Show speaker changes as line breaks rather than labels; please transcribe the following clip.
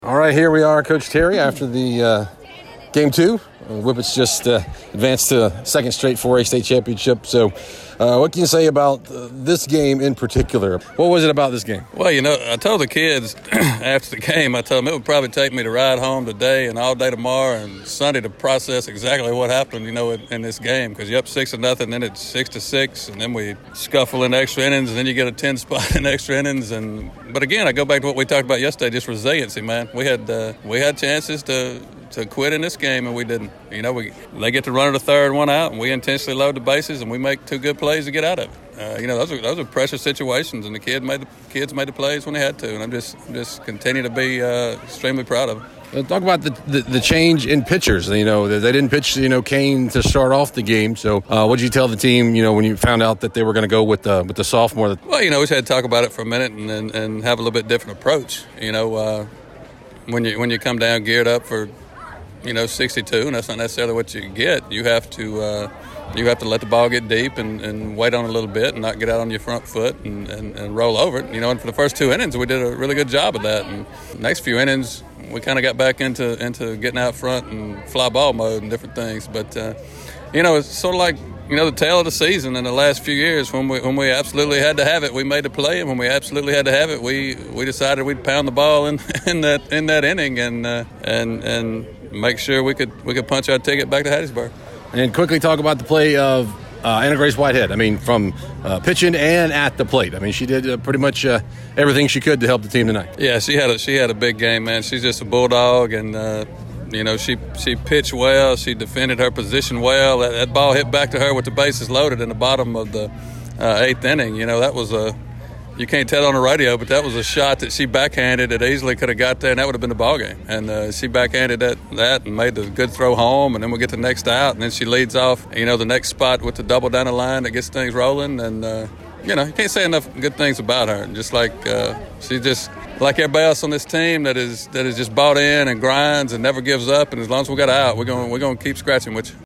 All right, here we are, Coach Terry, after the game two. Whippets just advanced to second straight 4A state championship. So what can you say about this game in particular? What was it about this game?
Well, I told the kids after the game, I told them it would probably take me to ride home today and all day tomorrow and Sunday to process exactly what happened, in this game. Because you're up 6-0, then it's 6-6, and then we scuffle in extra innings, and then you get a 10 spot in extra innings. But again, I go back to what we talked about yesterday, just resiliency, man. We had chances to quit in this game, and we didn't. They get to run the third one out, and we intentionally load the bases, and we make two good plays to get out of it. Those are pressure situations, and the kids made the plays when they had to, and I'm just continue to be extremely proud of them.
Talk about the change in pitchers. They didn't pitch, Kane to start off the game. So what did you tell the team, when you found out that they were going to go with the sophomore?
Well, we just had to talk about it for a minute and have a little bit different approach. When you come down geared up for 62, and that's not necessarily what you get. You have to let the ball get deep and wait on it a little bit and not get out on your front foot and roll over it. And for the first two innings, we did a really good job of that. And the next few innings, we kind of got back into getting out front and fly ball mode and different things. But it's sort of like the tail of the season in the last few years when we absolutely had to have it, we made the play, and when we absolutely had to have it, we decided we'd pound the ball in that inning and make sure we could punch our ticket back to Hattiesburg.
And quickly talk about the play of Anna Grace Whitehead. From pitching and at the plate. She did pretty much everything she could to help the team tonight.
Yeah, she had a big game, man. She's just a bulldog, and she pitched well. She defended her position well. That ball hit back to her with the bases loaded in the bottom of the eighth inning. That was you can't tell on the radio, but that was a shot that she backhanded that easily could have got there, and that would have been the ball game. And she backhanded that and made the good throw home, and then we get the next out, and then she leads off, the next spot with the double down the line that gets things rolling. And, you can't say enough good things about her. And just like she's just like everybody else on this team that is just bought in and grinds and never gives up. And as long as we got out, we're going to keep scratching with you.